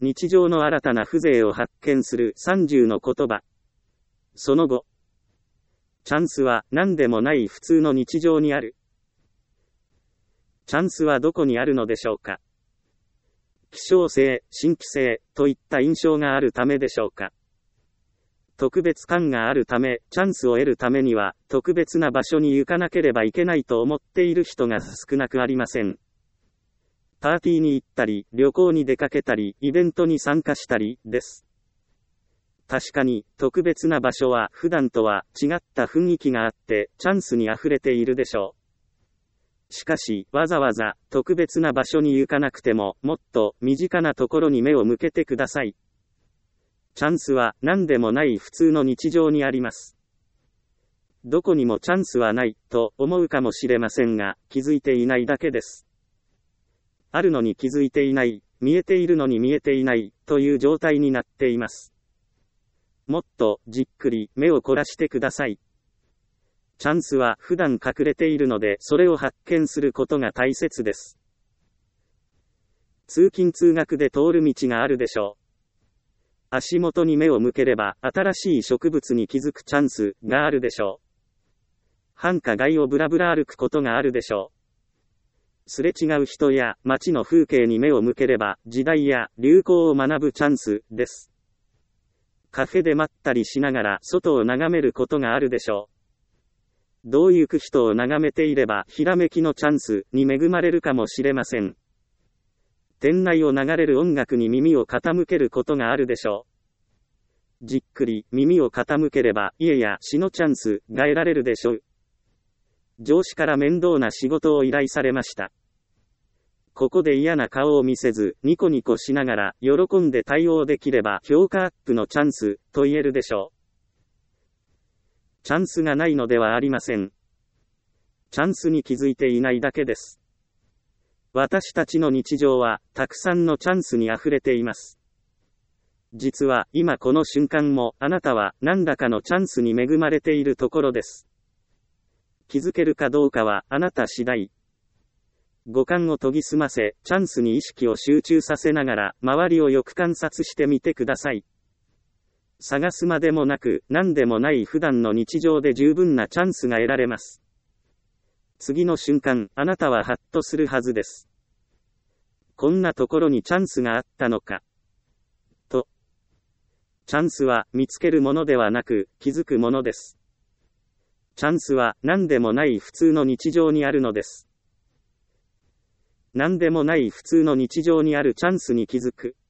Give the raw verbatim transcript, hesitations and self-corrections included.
日常の新たな風情を発見するさんじゅうの言葉。その後。チャンスは何でもない普通の日常にある。チャンスはどこにあるのでしょうか。希少性、新規性といった印象があるためでしょうか。特別感があるため、チャンスを得るためには特別な場所に行かなければいけないと思っている人が少なくありません。パーティーに行ったり、旅行に出かけたり、イベントに参加したり、です。確かに、特別な場所は普段とは違った雰囲気があって、チャンスに溢れているでしょう。しかし、わざわざ特別な場所に行かなくても、もっと身近なところに目を向けてください。チャンスは何でもない普通の日常にあります。どこにもチャンスはないと思うかもしれませんが、気づいていないだけです。あるのに気づいていない、見えているのに見えていないという状態になっています。もっとじっくり目を凝らしてください。チャンスは普段隠れているので、それを発見することが大切です。通勤通学で通る道があるでしょう。足元に目を向ければ、新しい植物に気づくチャンスがあるでしょう。繁華街をぶらぶら歩くことがあるでしょう。すれ違う人や街の風景に目を向ければ、時代や流行を学ぶチャンスです。カフェでまったりしながら外を眺めることがあるでしょう。どう行く人を眺めていれば、ひらめきのチャンスに恵まれるかもしれません。店内を流れる音楽に耳を傾けることがあるでしょう。じっくり耳を傾ければ、家や死のチャンスが得られるでしょう。上司から面倒な仕事を依頼されました。ここで嫌な顔を見せず、ニコニコしながら、喜んで対応できれば、評価アップのチャンス、と言えるでしょう。チャンスがないのではありません。チャンスに気づいていないだけです。私たちの日常は、たくさんのチャンスに溢れています。実は、今この瞬間も、あなたは、何らかのチャンスに恵まれているところです。気づけるかどうかは、あなた次第。五感を研ぎ澄ませ、チャンスに意識を集中させながら、周りをよく観察してみてください。探すまでもなく、何でもない普段の日常で十分なチャンスが得られます。次の瞬間、あなたはハッとするはずです。こんなところにチャンスがあったのか。と。チャンスは見つけるものではなく、気づくものです。チャンスは何でもない普通の日常にあるのです。何でもない普通の日常にあるチャンスに気づく。